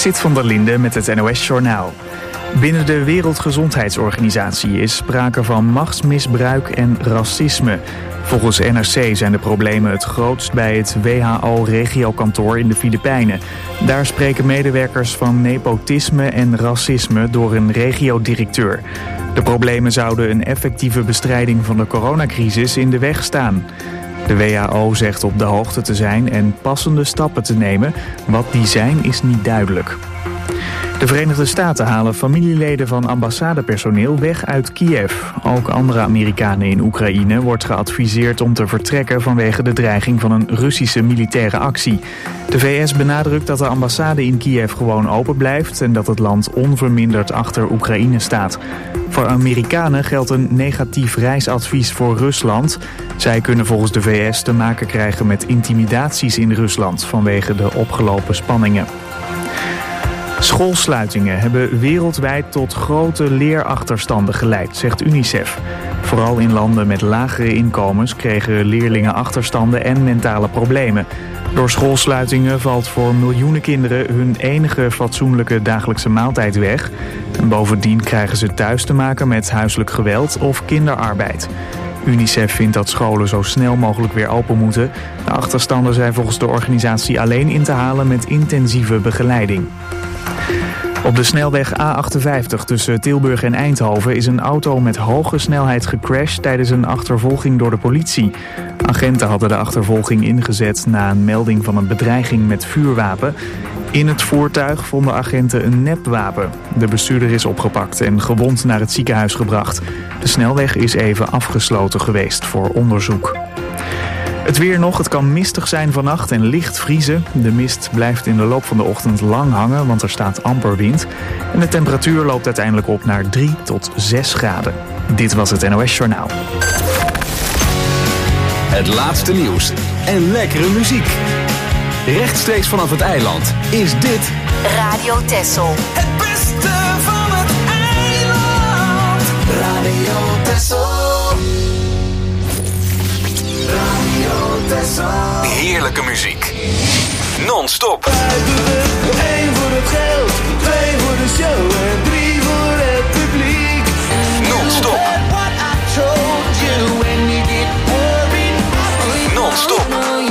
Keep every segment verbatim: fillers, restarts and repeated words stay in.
Sit van der Linde met het N O S-journaal. Binnen de Wereldgezondheidsorganisatie is sprake van machtsmisbruik en racisme. Volgens N R C zijn de problemen het grootst bij het W H O-regiokantoor in de Filipijnen. Daar spreken medewerkers van nepotisme en racisme door een regiodirecteur. De problemen zouden een effectieve bestrijding van de coronacrisis in de weg staan. De W H O zegt op de hoogte te zijn en passende stappen te nemen. Wat die zijn is niet duidelijk. De Verenigde Staten halen familieleden van ambassadepersoneel weg uit Kiev. Ook andere Amerikanen in Oekraïne wordt geadviseerd om te vertrekken vanwege de dreiging van een Russische militaire actie. De V S benadrukt dat de ambassade in Kiev gewoon open blijft en dat het land onverminderd achter Oekraïne staat. Voor Amerikanen geldt een negatief reisadvies voor Rusland. Zij kunnen volgens de V S te maken krijgen met intimidaties in Rusland vanwege de opgelopen spanningen. Schoolsluitingen hebben wereldwijd tot grote leerachterstanden geleid, zegt UNICEF. Vooral in landen met lagere inkomens kregen leerlingen achterstanden en mentale problemen. Door schoolsluitingen valt voor miljoenen kinderen hun enige fatsoenlijke dagelijkse maaltijd weg. En bovendien krijgen ze thuis te maken met huiselijk geweld of kinderarbeid. UNICEF vindt dat scholen zo snel mogelijk weer open moeten. De achterstanden zijn volgens de organisatie alleen in te halen met intensieve begeleiding. Op de snelweg A achtenvijftig tussen Tilburg en Eindhoven is een auto met hoge snelheid gecrashed tijdens een achtervolging door de politie. Agenten hadden de achtervolging ingezet na een melding van een bedreiging met vuurwapen. In het voertuig vonden agenten een nepwapen. De bestuurder is opgepakt en gewond naar het ziekenhuis gebracht. De snelweg is even afgesloten geweest voor onderzoek. Het weer nog, het kan mistig zijn vannacht en licht vriezen. De mist blijft in de loop van de ochtend lang hangen, want er staat amper wind. En de temperatuur loopt uiteindelijk op naar drie tot zes graden. Dit was het N O S-journaal. Het laatste nieuws en lekkere muziek. Rechtstreeks vanaf het eiland is dit Radio Texel. Het beste van het eiland. Radio Texel. Radio Texel. heerlijke muziek. Non-stop. één voor het geld, twee voor de show en drie voor het publiek. Non-stop. Non-stop.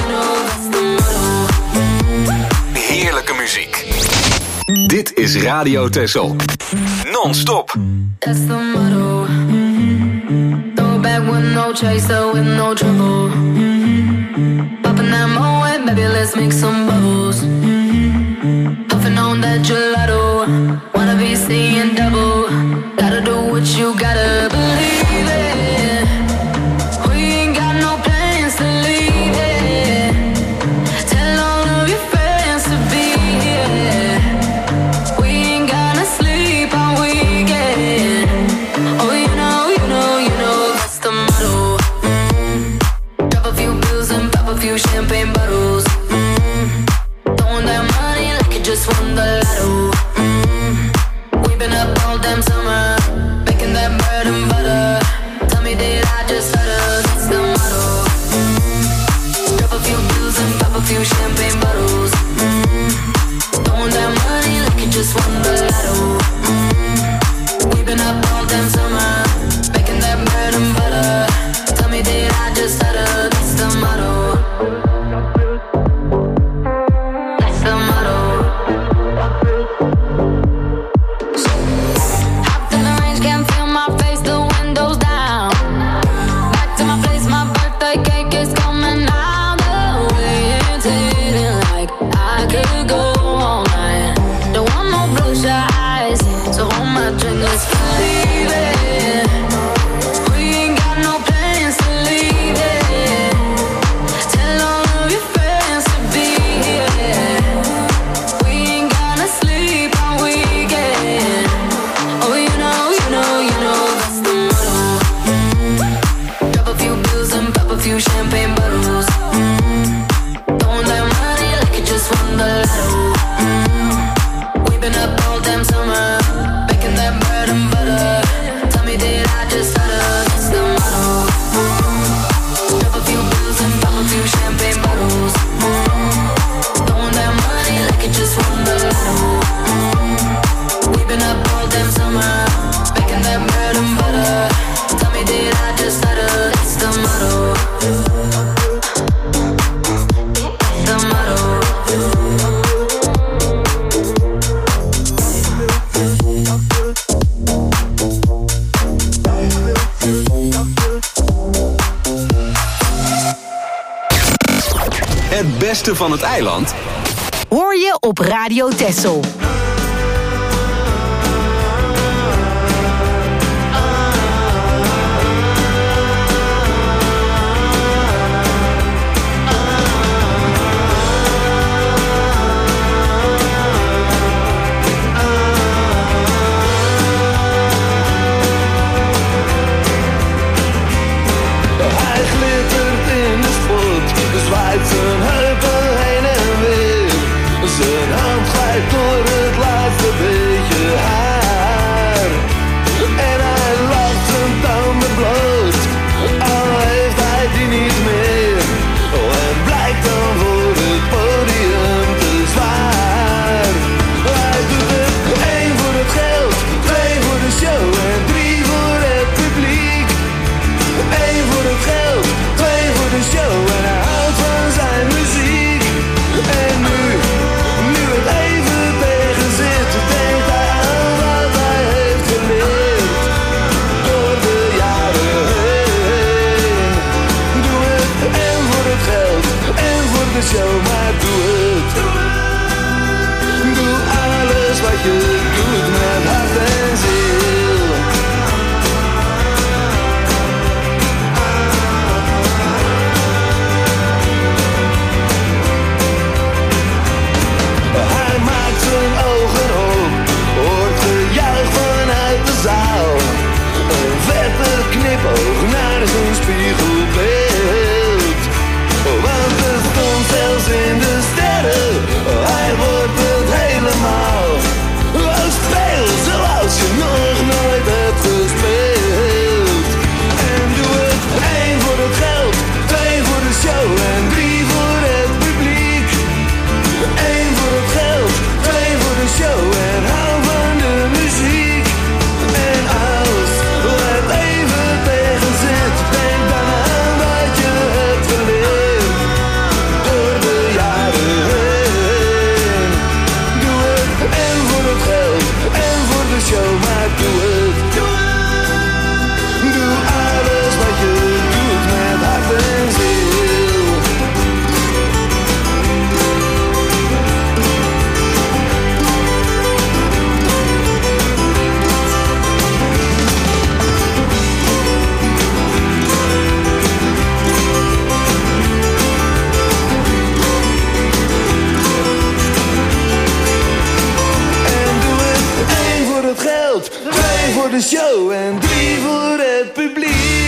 Heerlijke muziek. Dit is Radio Texel. Non-stop. That's the motto. Throw back with no chaser, with no trouble. Popping that moe, baby, let's make some bubbles. Puffing on that gelato. Wanna be seeing double. Gotta do what you gotta believe it. We ain't got no plans to leave it. Tell all of your friends to be here. We ain't gonna sleep all weekend. Oh, you know, you know, you know that's the motto. Mm. Drop a few bills and pop a few champagne bottles. Mm. Throwing that money like you just won the lotto. Mm. We've been up all damn summer, making that bread and butter. Tell me, did I just stutter? That's the motto. Mm. Drop a few bills and pop a few champagne bottles. Mm. Throwing that money like you just won the lotto. Mm. We've been up all damn summer, making that bread and butter. Tell me, did I just stutter? That's the motto. That's the motto. Hopped in the range, can't feel my face, the windows down. Back to my place, my birthday cake is coming out the way. It's hitting like I could go all night. Don't want no blue beste van het eiland hoor je op Radio Texel. Zwaait zijn heupen heen en weer. Zijn hand glijdt door het laatste beetje haar. En hij lacht zijn tanden bloot, al heeft hij die niet meer. Oh, en blijkt dan voor het podium te zwaar. Hij doet het één voor het geld, twee voor de show en drie voor het publiek. Eén voor het geld, twee voor de show en hij houdt van zijn muziek. En nu, nu het even tegen zit, denkt hij aan wat hij heeft geleerd. Door de jaren heen. Doe het en voor het geld en voor de show, maar doe het. Doe alles wat je doet met hart en ziel. Hij maakt zijn ogen op, hoort gejuich vanuit de zaal. Een vette knipoog naar zijn spiegelbeeld. Want er stond zelfs in de sterren, hij wordt het helemaal. Oh, speel zoals je nog nooit hebt gespeeld. En doe het één voor het geld, twee voor de show en drie voor het publiek. Eén voor het geld, twee voor de show en hou van de muziek. En als het even tegen zit, denk dan aan wat je hebt geleerd. Door de jaren heen. Doe het en voor het geld en voor de show, maar doe het. Doe alles wat je doet met hart en ziel. En doe het één voor het geld, twee voor de show en drie voor het publiek.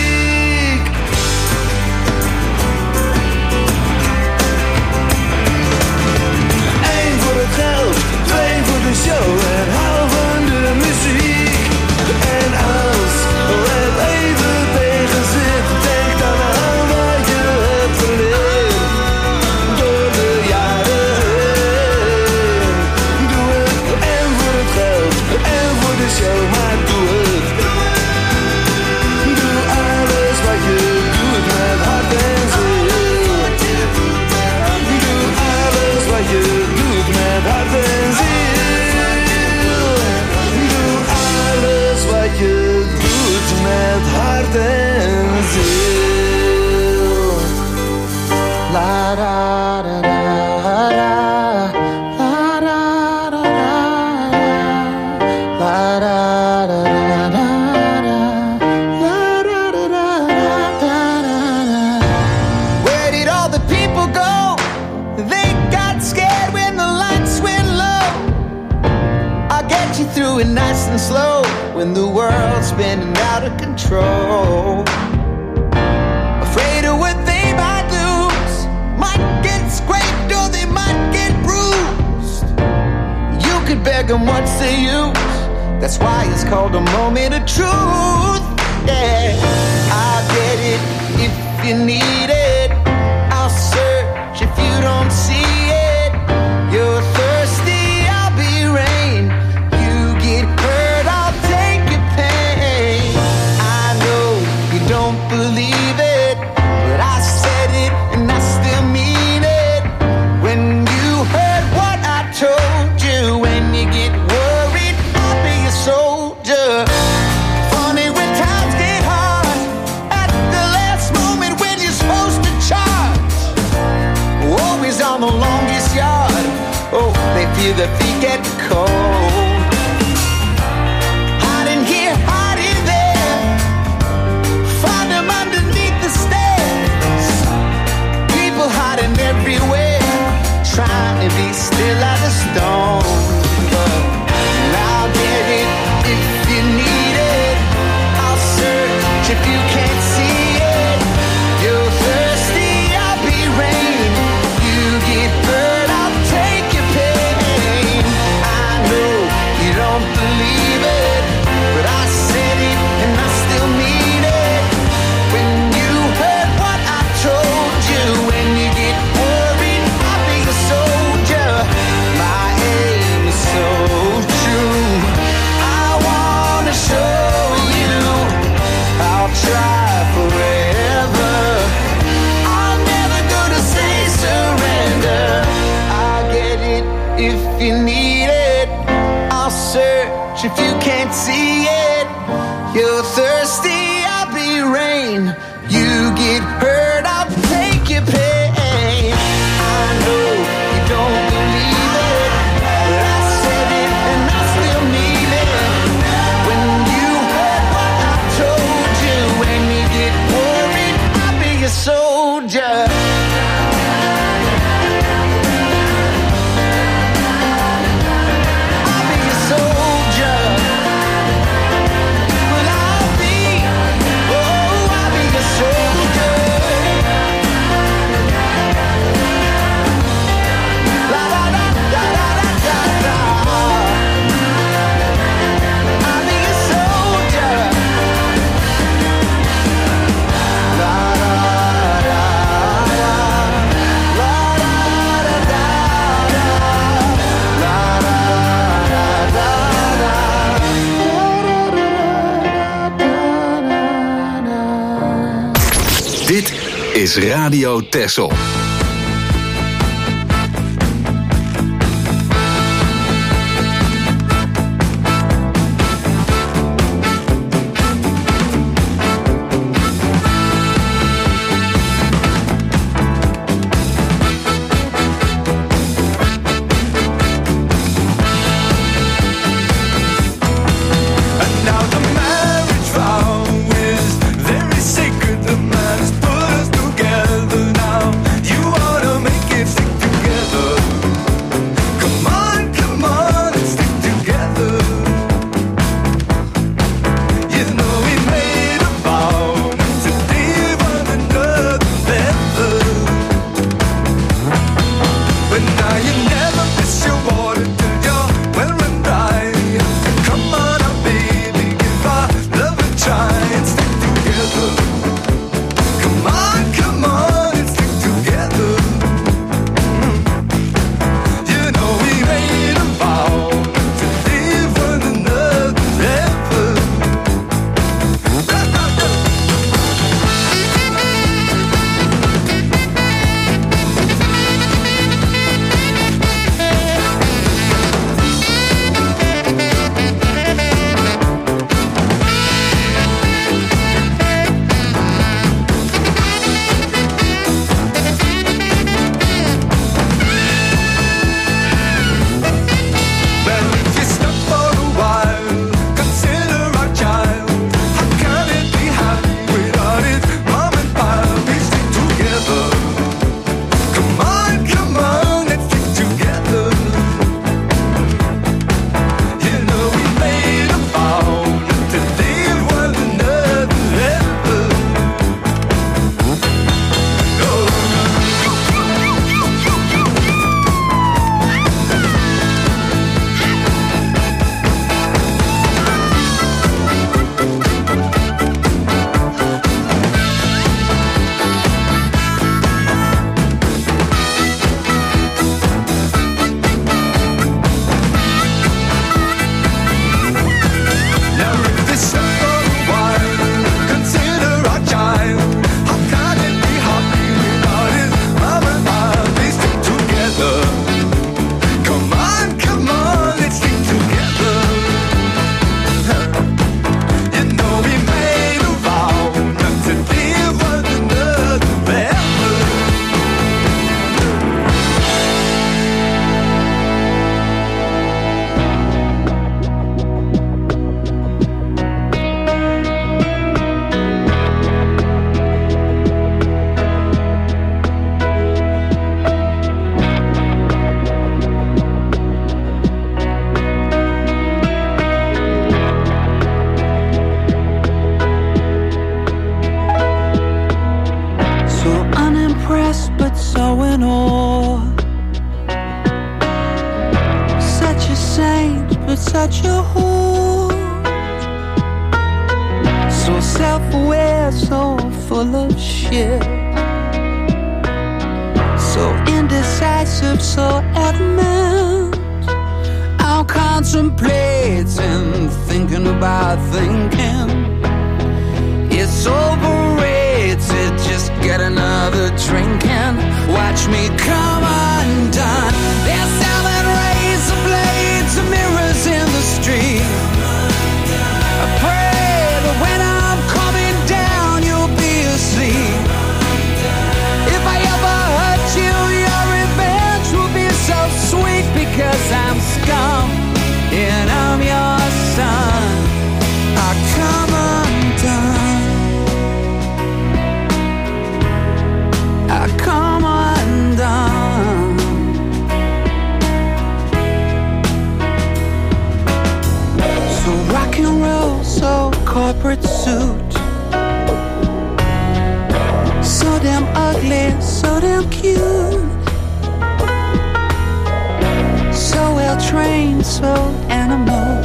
Eén voor het geld, twee voor de show en hou van de muziek. En als het even tegen zit, denk dan aan wat je hebt geleerd. Door de jaren heen. Doe het en voor het geld en voor de show, maar doe het. Doe alles wat je doet met hart en ziel. Doe alles wat je doet met hart en ziel. Doe alles wat je doet met hart en ziel. La da da da da. La da da da da. La da da da da da. La da da da da da. Where did all the people go? They got scared when the lights went low. I'll get you through it nice and slow when the world's spinning out of control. Afraid of what they might lose, might get scraped or they might get bruised. You could beg them, what's the use? That's why it's called a moment of truth. Yeah, I'll get it if you need it. I'll search if you don't see it. You're thirsty, I'll be rain. You get hurt, I'll take your pain. I know you don't believe it, but I said it and I still mean it. When you heard what I told you, when you get worried, I'll be a soldier. Funny when times get hard, at the last moment when you're supposed to their feet get cold. Hide in here, hide in there, find them underneath the stairs. People hiding everywhere, trying to be still as a stone. But I'll get it if you need it. I'll search if you can't see it. You're thirsty, I'll be rain. You get hurt, I'll take your pain. I know you don't believe it, but I said it and I still mean it. When you heard what I told you, when you get worried, I'll be a soldier. My aim is so true. I wanna show you I'll try forever. I'm never gonna say surrender. I'll get it if you need it. I'll search if you can't see it. You're thirsty, I'll be rain. You get hurt, I'll take your pain. I know you don't believe it, but I said it and I still mean it. When you heard what I told you, when you get worried, I'll be a soldier. I'll be a soldier. Well, I'll be, oh, I'll be a soldier. La la la la la la la la. I'll be a soldier. La la la la. La la la la la. La la la la la. Dit is Radio Texel. Now the marriage vow is very sacred. The man has put us together now. You but such a whore. So self-aware, so full of shit. So indecisive, so adamant. I'm contemplating, thinking about thinking. It's overrated, just get another drink and watch me come undone. They're selling razor blades and mirrors in the street. I pray that when I'm coming down you'll be asleep. If I ever hurt you, your revenge will be so sweet. Because I'm scum and I'm your son, I come undone. I come undone. So rock and roll, so corporate suit. So damn ugly, so damn cute. So well trained, so animal.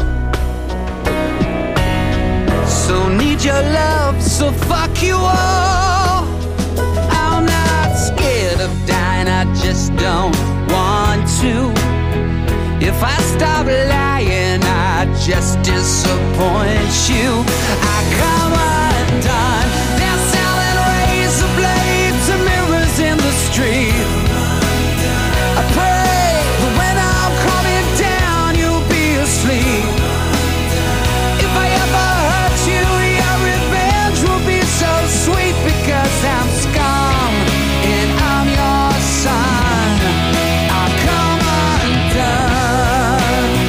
So need your love, so fuck you all. I'm not scared of dying, I just don't want to. If I stop lying, I just disappoint you. I come undone. They're selling razor blades and mirrors in the street. I pray that when I'm coming down, you'll be asleep. If I ever hurt you, your revenge will be so sweet. Because I'm scum and I'm your son, I come undone.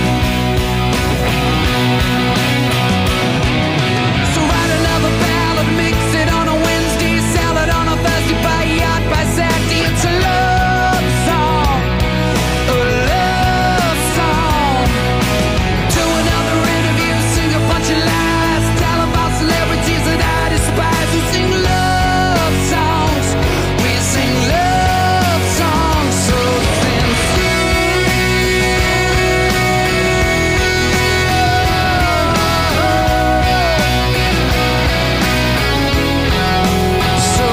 So write another ballad, mix it on a Wednesday, sell it on a Thursday, buy a yacht by Saturday. It's a love song, a love song. Do another interview, sing a bunch of lies, tell about celebrities that I despise. We sing love songs, we sing love songs so sincere, so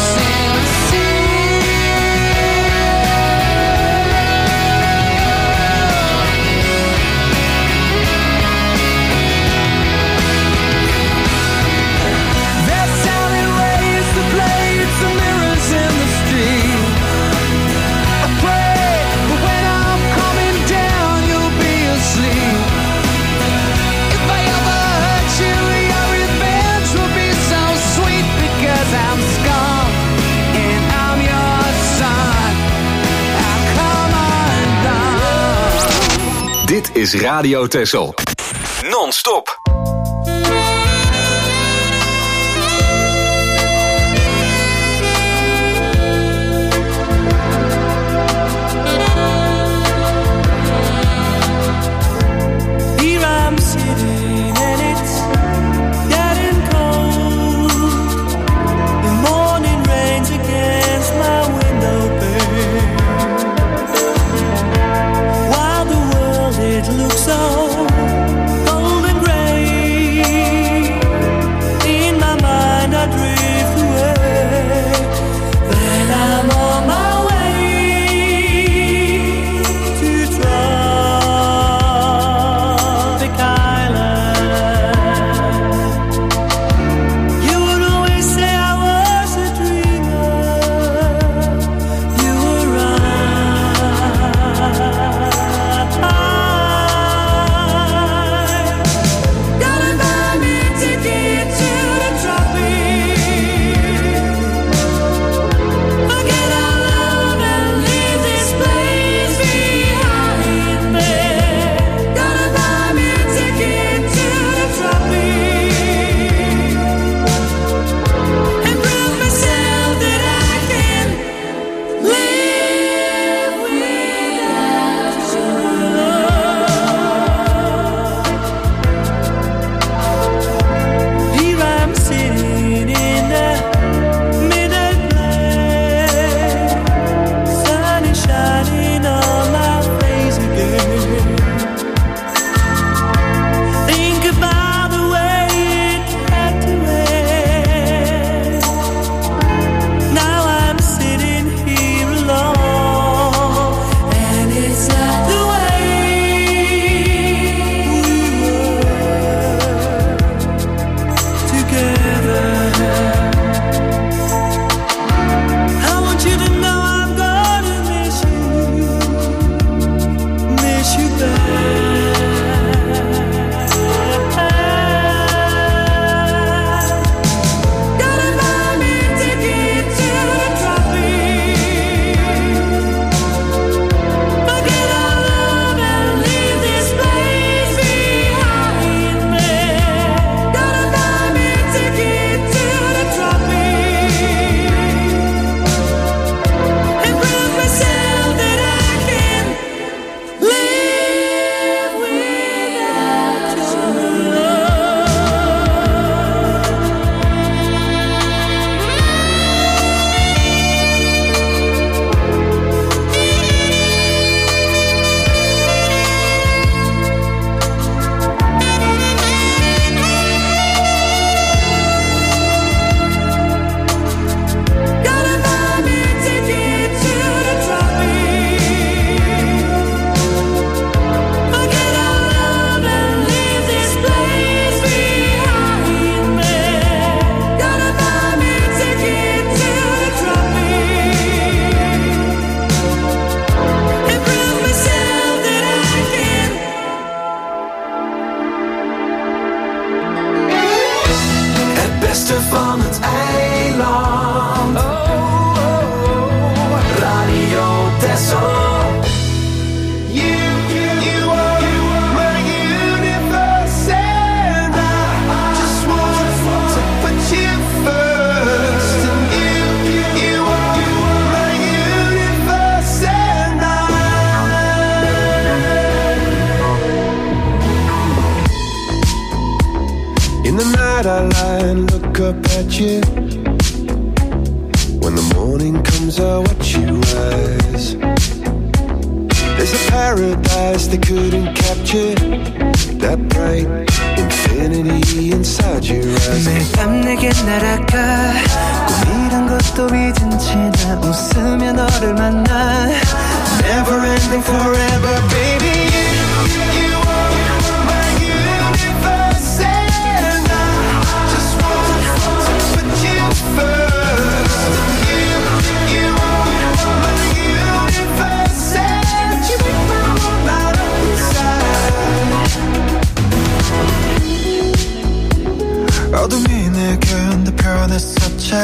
they're selling razor blades and mirrors in the street. I pray that when I'm coming down, you'll be asleep. If I ever hurt you, your revenge will be so sweet. Because I'm scum and I'm your son, I come undone. Dit is Radio Texel. Non-stop. Here I'm sitting and it's getting cold. The morning rains against my window pane. While the world it looks so cold and gray. beste van het eiland. Oh, oh, oh. Radio Texel. In the night I lie and look up at you. When the morning comes I watch you rise. There's a paradise they couldn't capture. That bright infinity inside your eyes. 매일 밤 내게 날아가 꿈이란 것도 잊은 채 나 웃으며 너를 만나. Never ending forever baby. 어둠이 내게 편했었지.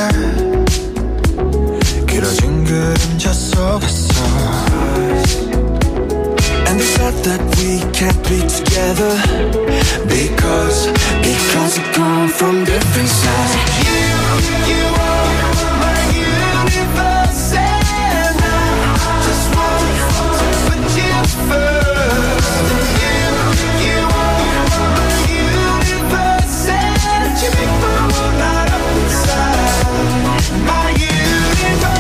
길어진 그림자 속에서. And they said that we can't be together Because, because we come from different sides. You, you are my universe and I just want to put you first. You, you are my universe and you make my world light up inside. My universe,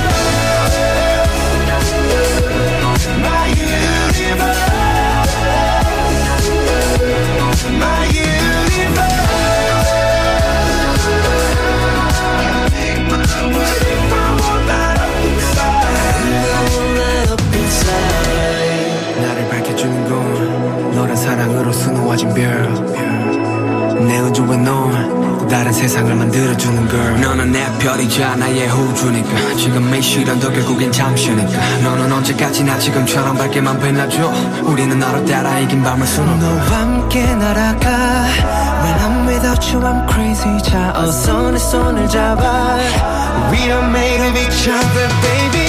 my universe. My universe, light up inside. 나를 밝혀주는 건 너란 사랑으로 수놓아진 별. 내 우주와 넌 다른 세상을 만들어주는 girl. 너는 내 별이자 나의 호주니까 지금의 시련도 결국엔 잠시니까. 너는 언제까지나 지금처럼 밝게만 빛나줘. 우리는 너로 따라 이긴 밤을 수놓아. 너와 함께 날아가. When I'm without you I'm crazy. 자 어서 내 손을 잡아. We are made of each other baby.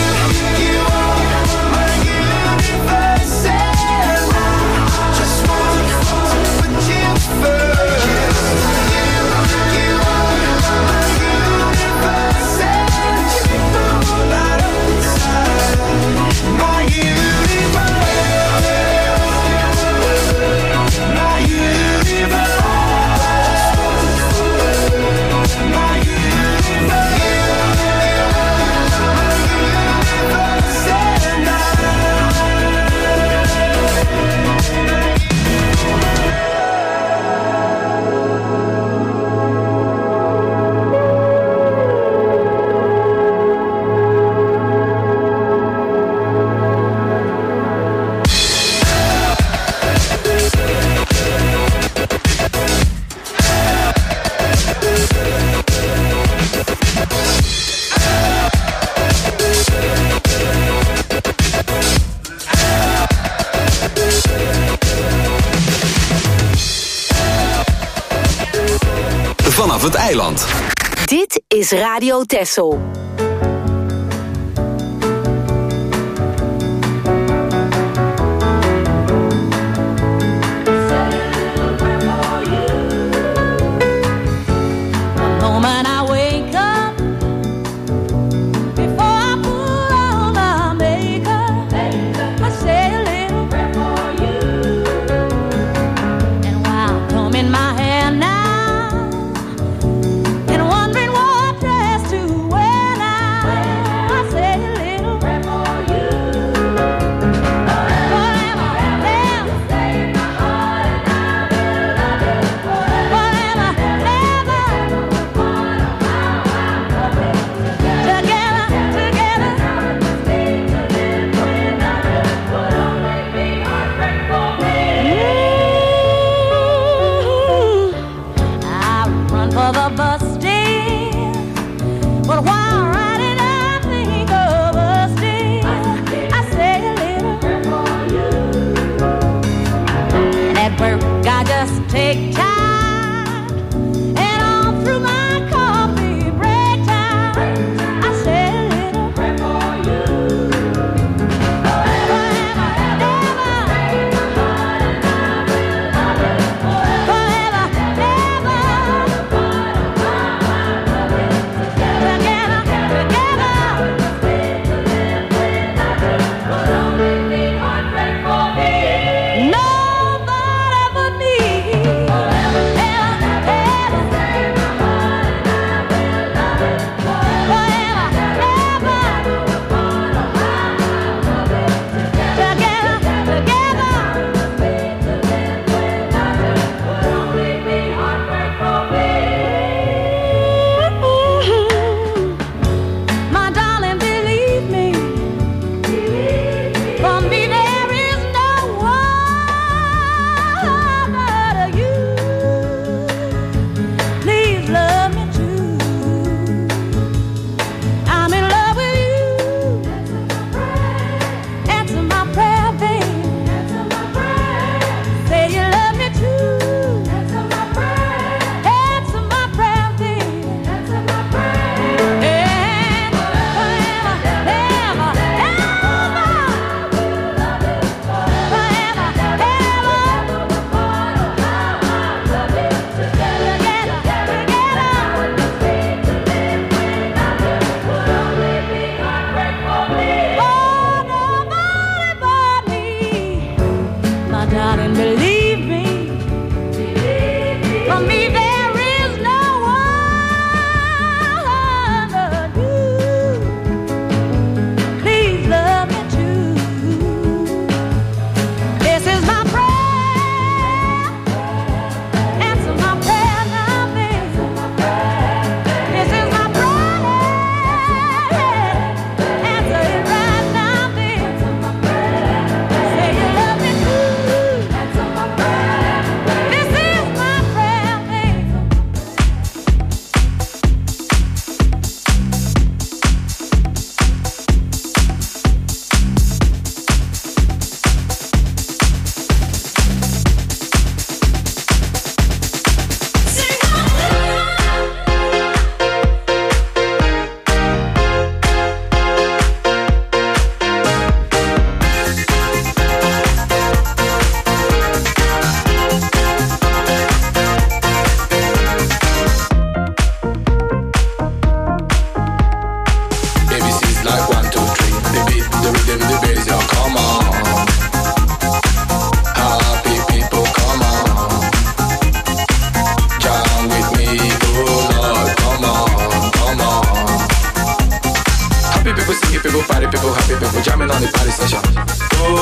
Vanaf het eiland. Dit is Radio Texel. And wondering what dress to wear.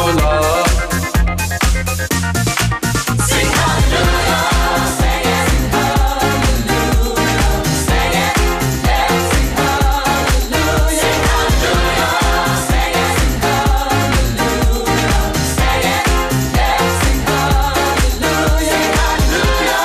Lord. Sing hallelujah, sing it, hallelujah, sing it, yeah, sing hallelujah, sing hallelujah, sing it, hallelujah, sing it, yeah, sing hallelujah, sing hallelujah.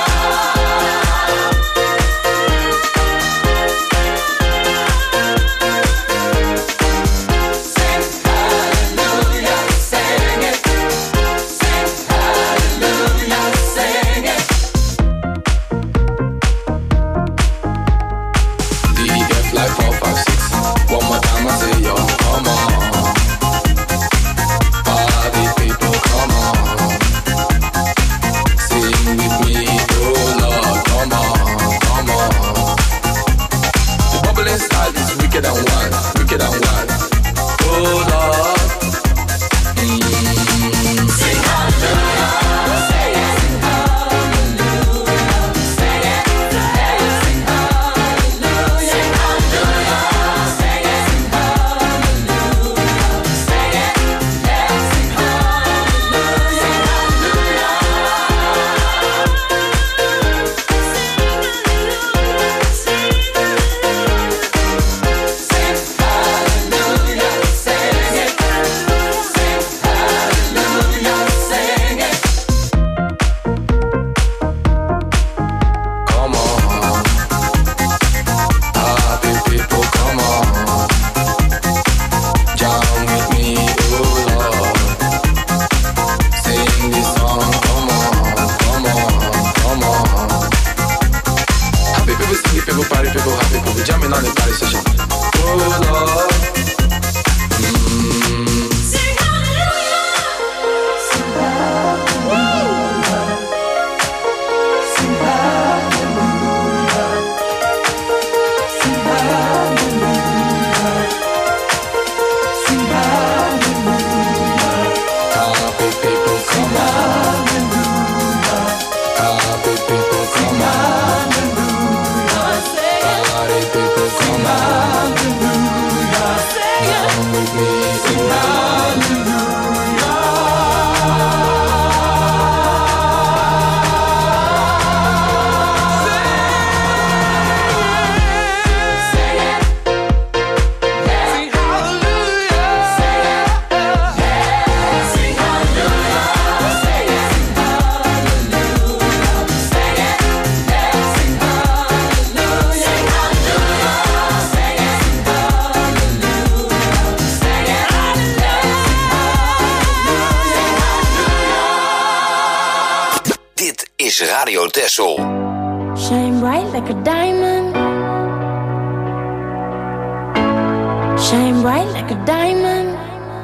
Radio Texel. Shine bright like a diamond. Shine bright like a diamond.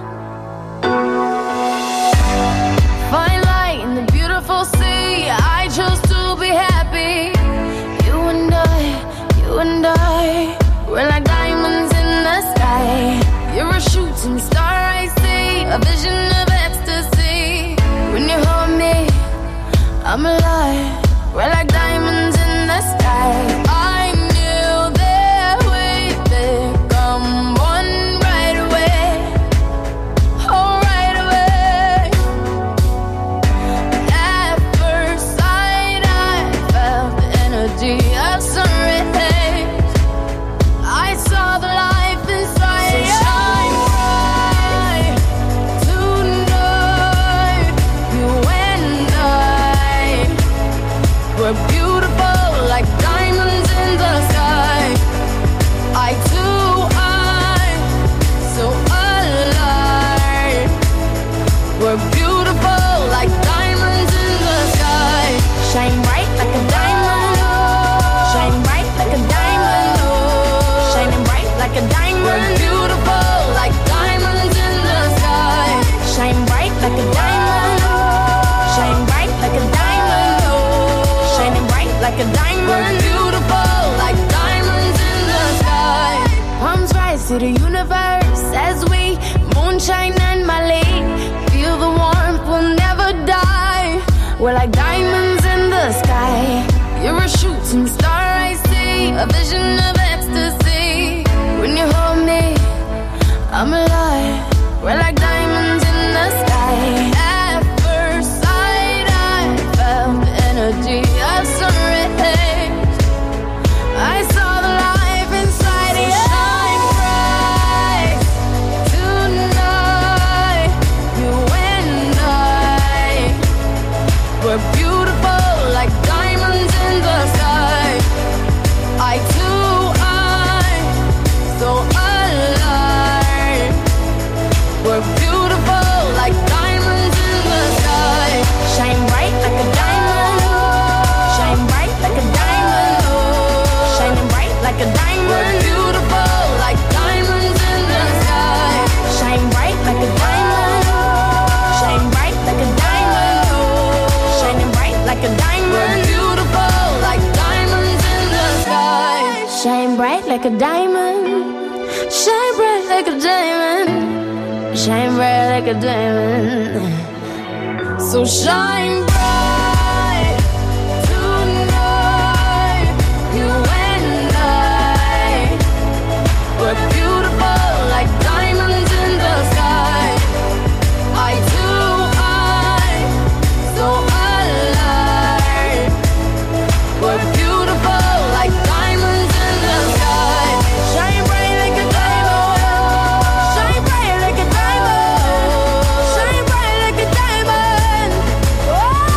Fine light in the beautiful sea. I chose to be happy. You and I, you and I, we're like diamonds in the sky. You're a shooting star, I see, a vision of ecstasy. When you hold me, I'm alive. We're like diamonds in the sky. I knew that we'd become one right away. Oh, right away. At first sight, I felt the energy of sun rays. I saw the life inside. So shine bright tonight. You and I, we're beautiful like diamonds in the sky. I too, I'm so alive. We're beautiful like diamonds in the sky. Shine bright like a diamond. Shine bright like a diamond. Shining bright like a diamond. We're beautiful like diamonds in the sky. Shine bright like a diamond. Shine bright like a diamond. Shining bright like a diamond. We're beautiful like diamonds in the sky. Palms rise to the universe as we moonshine and Malay. Feel the warmth, we'll never die. We're like diamonds in the sky. You're a shooting star, I see, a vision of ecstasy. When you hold me, I'm alive. We're like diamonds in the sky. We're beautiful like diamonds in the sky. Eye to eye, so alive. We're beautiful like diamonds in the sky. Shine bright like a diamond. Shine bright like a diamond. Shining bright like a diamond. We're beautiful like diamonds in the sky. Shine bright like a diamond. Shine bright like a diamond. Shining bright like a diamond. We're beautiful like diamonds in the sky. Shine bright like a diamond. Shine bright like a diamond. Shine bright like a diamond. So shine bright tonight, you and I. We're beautiful like diamonds in the sky. Eye to eye, so alive. We're beautiful like diamonds in the sky. Shine bright like a diamond. Shine bright like a diamond. Shine bright like a diamond. Oh.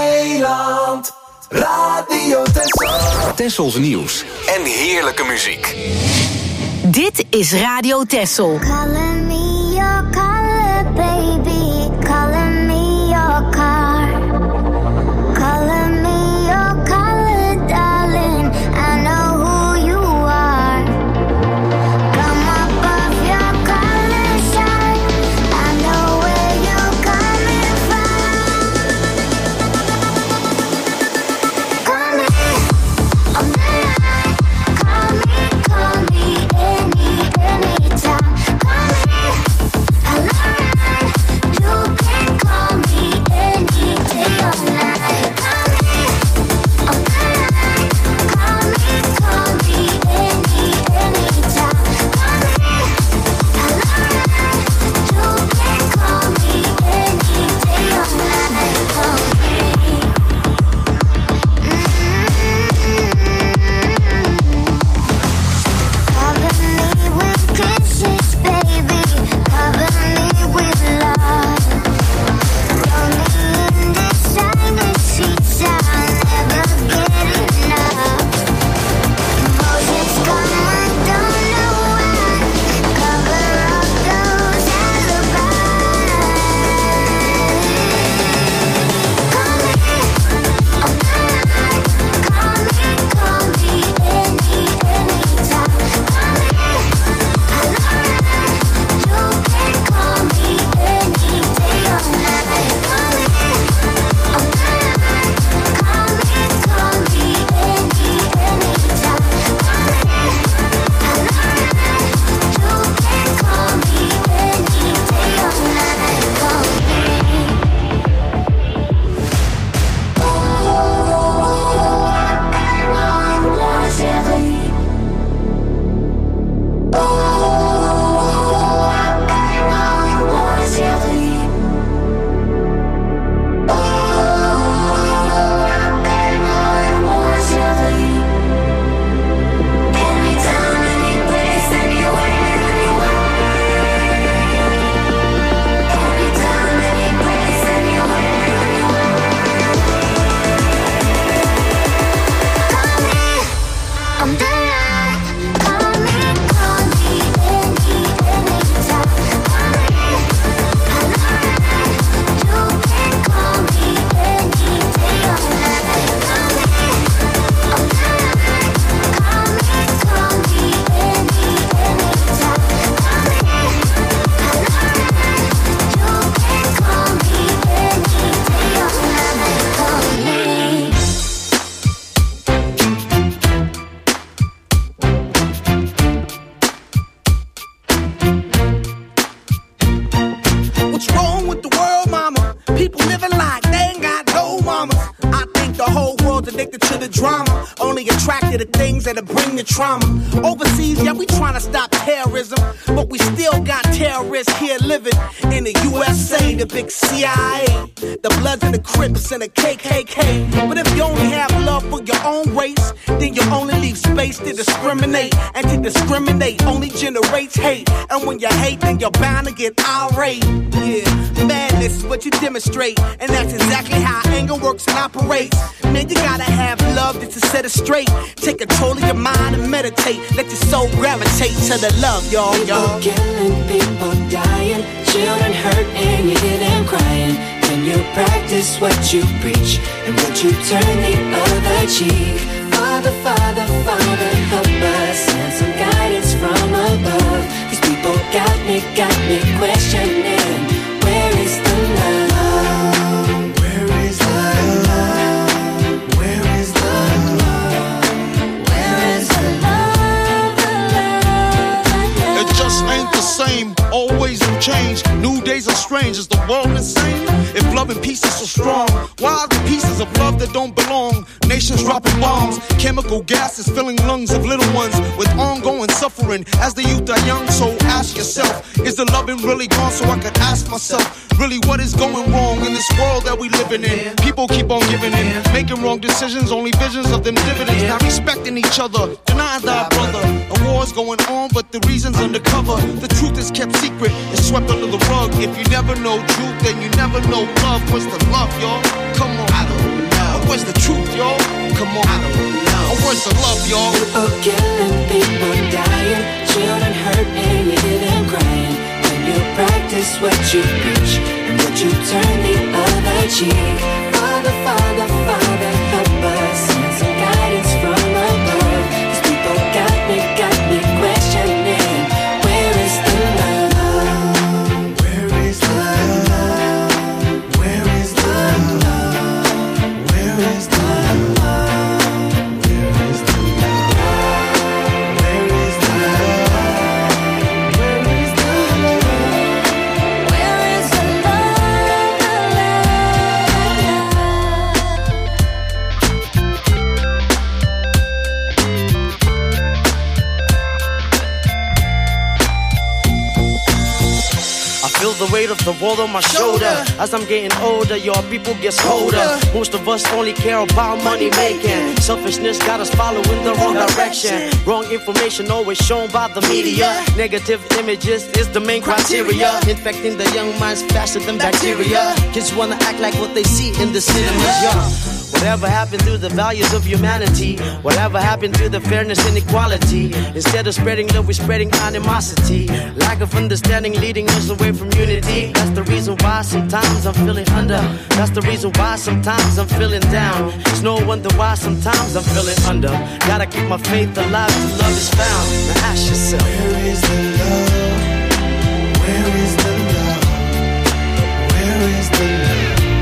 eiland. Radio Texel. Texels nieuws en heerlijke muziek. Dit is Radio Texel. Calling me your color, baby. Calling me your car. Calling me your color, darling. I know who you are. Come up off your color shine. I know where you're coming from. Call me on the line. Call me, call me any, anytime. Call me a line. You can call me any day or night. Call me on the line. Call me, call me any, anytime. Call me a line. You can call me any day or night. Call me. Cover me with kisses, baby. Cover me with love. Throw me in designer sheets. I'll never get enough. Emotions come, I don't know why. Cover up those alibis. Call me on the line. Call me, call me any, anytime. Call me a line. You can call me any day or night. Call me on the line. Call me, call me any, anytime. Call me a line. You can call me any day or night. Call Anytime, any place, anywhere, anywhere. Anytime, any place, anywhere, anywhere. Call me on the line. Call me, call me any, anytime. Call me a line. You can call me any day or night. Call me on the line. Call me, call me any, anytime. Call me a line. You can call me any day or night. Call me. What's wrong with the world, mama? People living like they ain't got no mamas. I think the whole world's addicted to the drama, only attracted to things that'll bring the trauma. Overseas, yeah, we trying to stop terrorism, but we still got terrorists here living in the U S A, the big C I A, the Bloods and the Crips and the K K K. But if you only have love for your own race, then you only leave space to discriminate, and to discriminate only generates hate. And when you hate, then you're bound to get irate. Yeah, madness is what you demonstrate, and that's exactly how anger works and operates. Man, you gotta have love just to set it straight. Take control of your mind and meditate. Let your soul gravitate to the love, y'all, y'all. People killing, people dying, children hurt and you hear them crying. When you practice what you preach, and would you turn the other cheek? Father, Father, Father, help us, send some guidance from above. These people got me, got me questioning, where is the love? Where is the love? Where is the love? Where is the love? The love, the love? It just ain't the same, always in change. New days are strange, is the world insane? If love and peace is so strong, why are the pieces of love that don't belong? Nations dropping bombs, chemical gases filling lungs of little ones with ongoing suffering as the youth are young. So ask yourself, is the loving really gone? So I could ask myself, really what is going wrong in this world that we living in? People keep on giving in, making wrong decisions, only visions of them dividends. Not respecting each other, denying thy brother. A war's going on, but the reason's undercover. The truth is kept secret, it's swept under the rug. If you never know truth, then you never know love. What's the love, y'all? Come on. I don't know. What's the love, y'all? People killing, people dying, children hurt and you hear them crying. When you practice what you preach and what you turn the other cheek. Father, Father, Father, help us. Send some guidance from above. These people got me, got me questioning. Where is the love? Where is the love? Where is the love? Where is the love? Where is the love? Where is the love? Where is the love? Where is the love, the I feel the weight of the world on my shoulder. As I'm getting older, your people get colder. Most of us only care about money making. Selfishness got us following the wrong direction. Wrong information always shown by the media. Negative images is the main criteria. Infecting the young minds faster than bacteria. Kids wanna act like what they see in the cinemas, yeah. Whatever happened to the values of humanity? Whatever happened to the fairness and equality? Instead of spreading love, we're spreading animosity. Lack of understanding leading us away from unity. That's the reason why sometimes I'm feeling under. That's the reason why sometimes I'm feeling down. It's no wonder why sometimes I'm feeling under. Gotta keep my faith alive till love is found. Now ask yourself, Where is the love? Where is the love? Where is the love?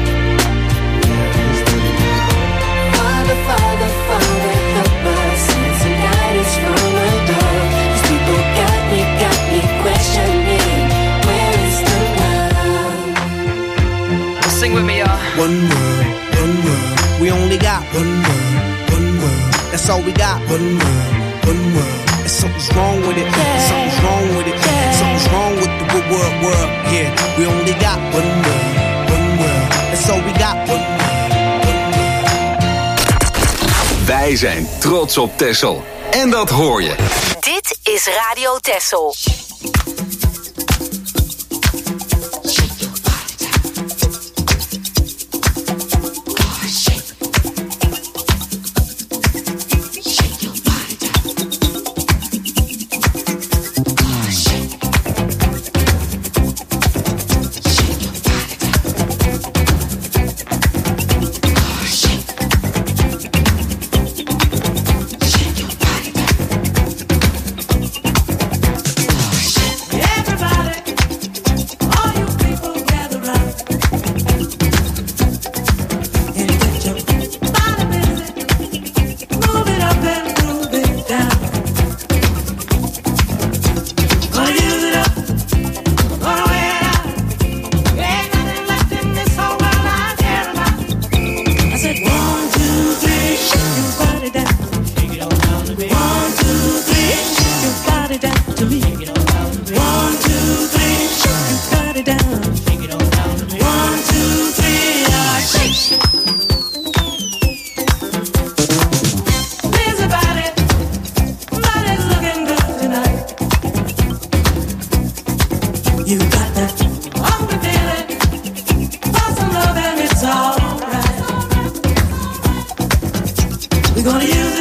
Father, Father, Father, help us. Send some guidance from above. These people got me, got me questioning. Where is the love? sing with me, y'all. One world, one world. We only got one world, one world. That's all we got. One world, one world. And something's wrong with it. Something's wrong with it. Something's wrong with the good world, world. Yeah, we only got one world, one world. That's all we got. One world. Wij zijn trots op Texel. En dat hoor je. Dit is Radio Texel. Gonna use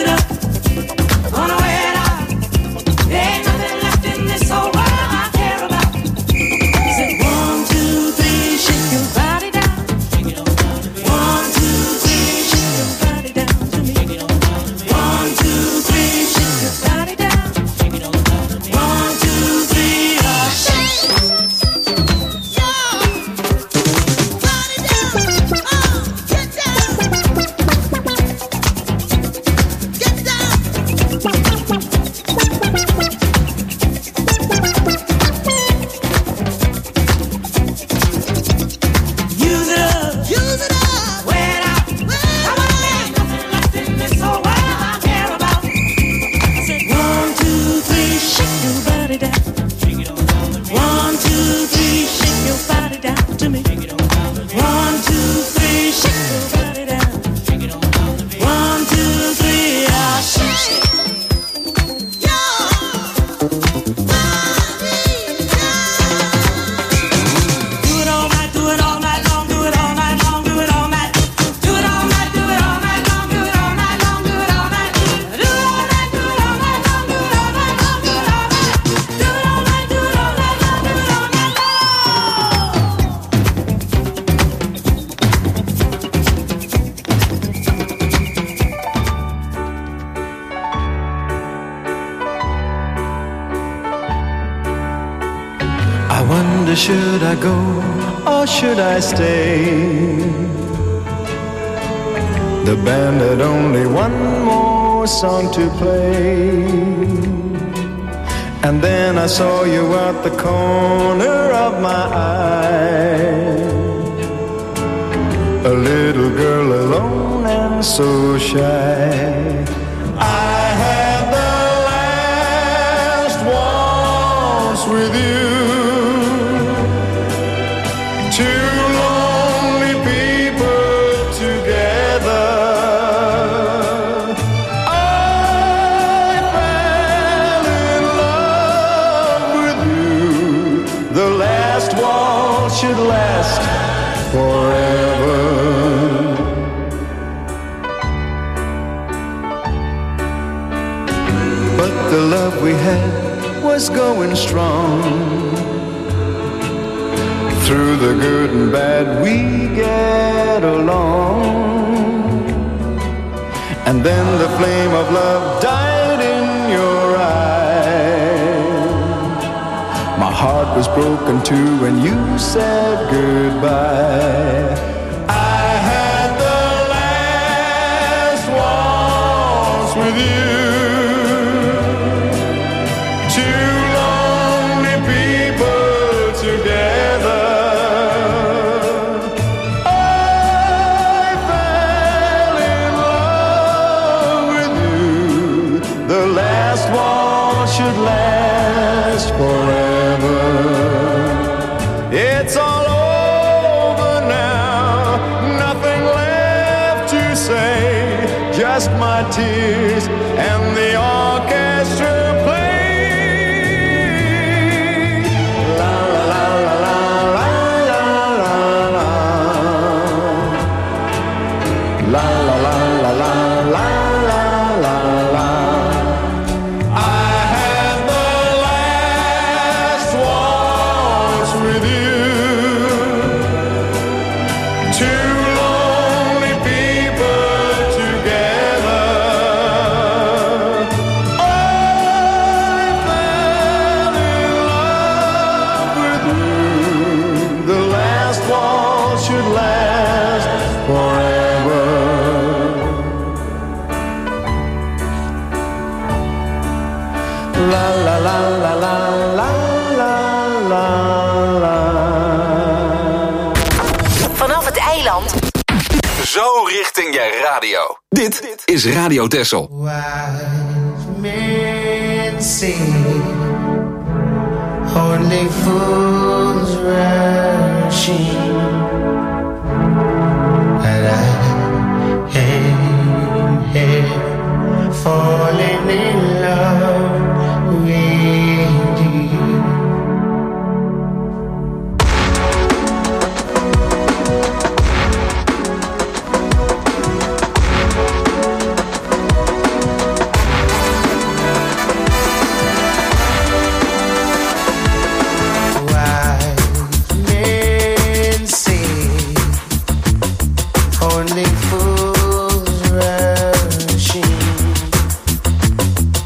wonder, should I go or should I stay? The band had only one more song to play. And then I saw you at the corner of my eye, a little girl alone and so shy. I had the last waltz with you. Two lonely people together. I fell in love with you. The last waltz should last forever. But the love we had was going strong. Through the good and bad we get along. And then the flame of love died in your eyes. My heart was broken too when you said goodbye. I had the last waltz with you. Two lonely people together. Should last forever. It's all over now, nothing left to say, just my tears and the orchestra play. La la la la la la la la la la la la la la. Zo richting je radio. Dit is Radio Texel. Wise men say only fools rushing, and I am here falling in love with you. Only fools rushing,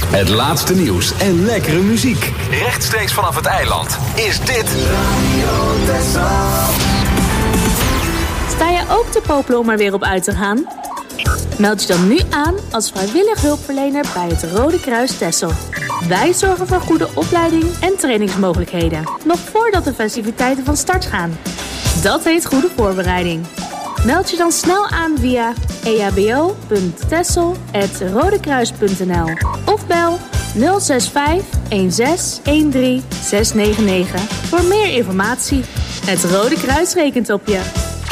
Het laatste nieuws en lekkere muziek. Rechtstreeks vanaf het eiland is dit Radio Texel. Sta je ook te popelen om er weer op uit te gaan? Meld je dan nu aan als vrijwillig hulpverlener bij het Rode Kruis Texel. Wij zorgen voor goede opleiding en trainingsmogelijkheden, nog voordat de festiviteiten van start gaan. Dat heet goede voorbereiding. Meld je dan snel aan via e h b o punt texel apenstaartje rodekruis punt n l of bel nul zes vijf een zes een drie zes negen negen voor meer informatie. Het Rode Kruis rekent op je.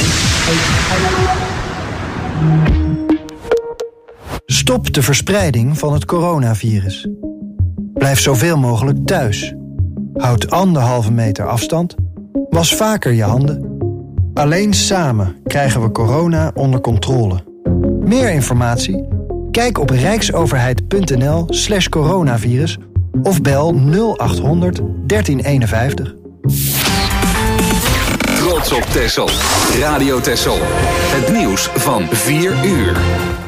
Stop de verspreiding van het coronavirus. Blijf zoveel mogelijk thuis. Houd anderhalve meter afstand. Was vaker je handen. Alleen samen krijgen we corona onder controle. Meer informatie? Kijk op rijksoverheid punt n l slash coronavirus of bel nul achthonderd dertien eenenvijftig. Trots op Texel. Radio Texel. Het nieuws van vier uur.